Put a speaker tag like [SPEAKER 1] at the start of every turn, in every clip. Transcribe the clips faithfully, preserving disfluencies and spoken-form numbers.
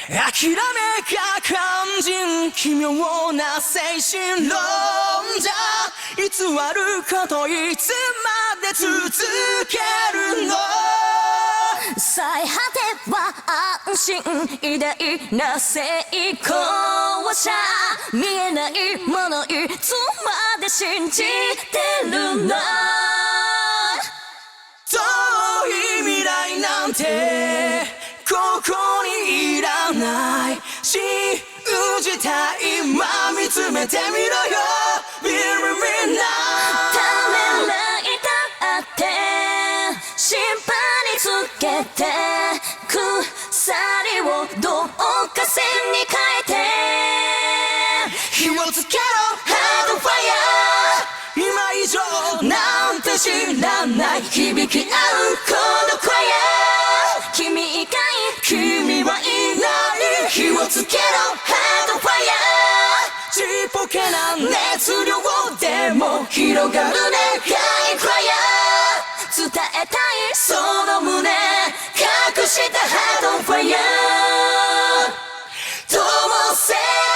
[SPEAKER 1] 諦めが肝心奇妙な精神論者偽ることいつまで続けるの最果ては安心偉大な成功者見えないものいつまで信じてるの遠い未来なんてここにいらない信じたい今見つめてみろよ Believe me now ためらいたって心配につけて鎖をどうか線に変えて火をつけろ Head on fire 今以上なんて知らない響き合うこの声君以外君はいない火をつけろ Head on fire ちっぽけな熱量でも広がる願い Fire 伝えたいその胸隠した Head on fire 灯せ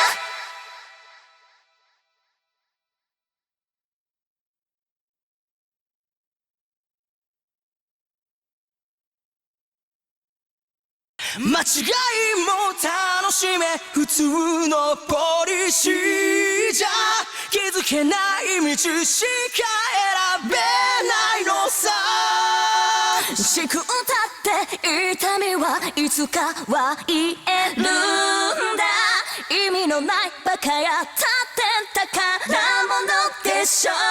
[SPEAKER 1] 間違いも楽しめ普通のポリシーじゃ気づけない道しか選べないのさしくったって痛みはいつかは言えるんだ意味のないバカやったって宝物でしょ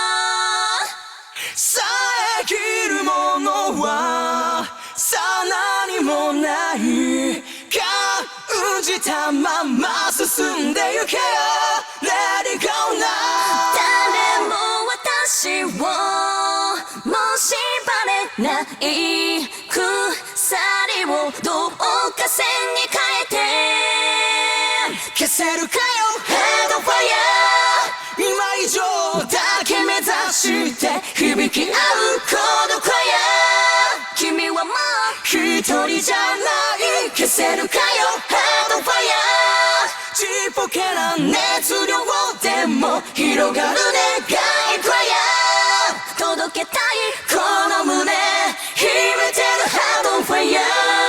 [SPEAKER 1] 遮るものはさあ何もない感じたまま進んでゆけよ Let it go now 誰も私をもう縛れない鎖をどうか線に変えて消せるかよ Head on fire 今以上だけ目指して響き合うこの声君はもう一人じゃない消せるかよ Head on fire ちっぽけな熱量でも広がる願い Fire 届けたいこの胸秘めてる Head on fire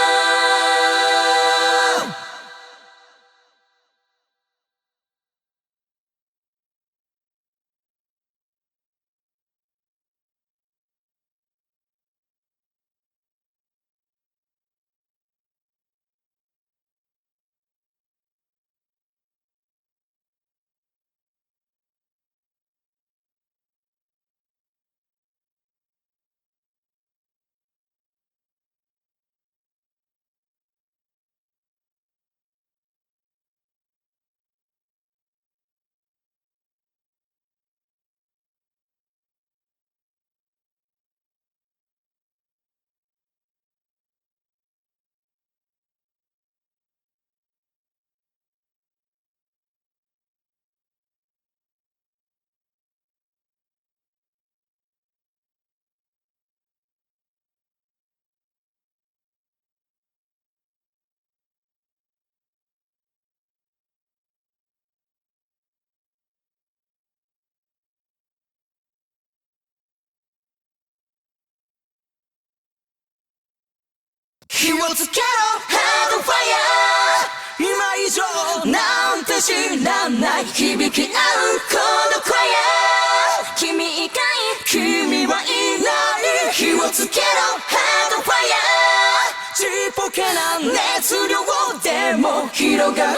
[SPEAKER 1] 火をつけろ Head on fire 今以上なんて知らない響き合うこの声君以外君はいない火をつけろ Head on fire ちっぽけな熱量でも広がる願い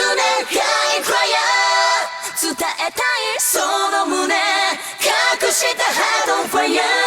[SPEAKER 1] Fire 伝えたいその胸隠した Head on fire